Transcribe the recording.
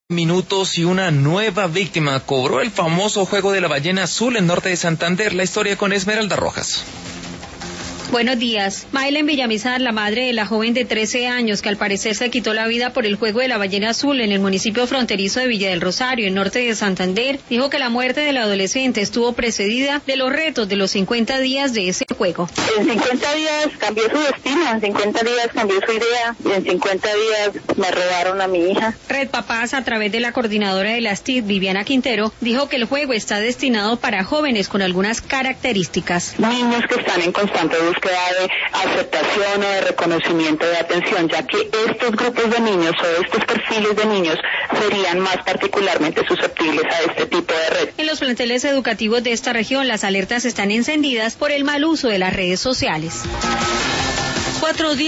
Minutos y una nueva víctima cobró el famoso juego de la ballena azul en norte de Santander. La historia con Esmeralda Rojas. Buenos días. Maylen Villamizar, la madre de la joven de 13 años que al parecer se quitó la vida por el juego de la ballena azul en el municipio fronterizo de Villa del Rosario, en norte de Santander, dijo que la muerte del adolescente estuvo precedida de los retos de los 50 días de ese juego. En 50 días cambió su destino, en 50 días cambió su idea y en 50 días me robaron a mi hija. Red Papás, a través de la coordinadora de las TIC, Viviana Quintero, dijo que el juego está destinado para jóvenes con algunas características. Niños que están en constante búsqueda de aceptación o de reconocimiento, de atención, ya que estos grupos de niños o estos perfiles de niños serían más particularmente susceptibles a este tipo de red. En los planteles educativos de esta región, las alertas están encendidas por el mal uso de las redes sociales. 4 días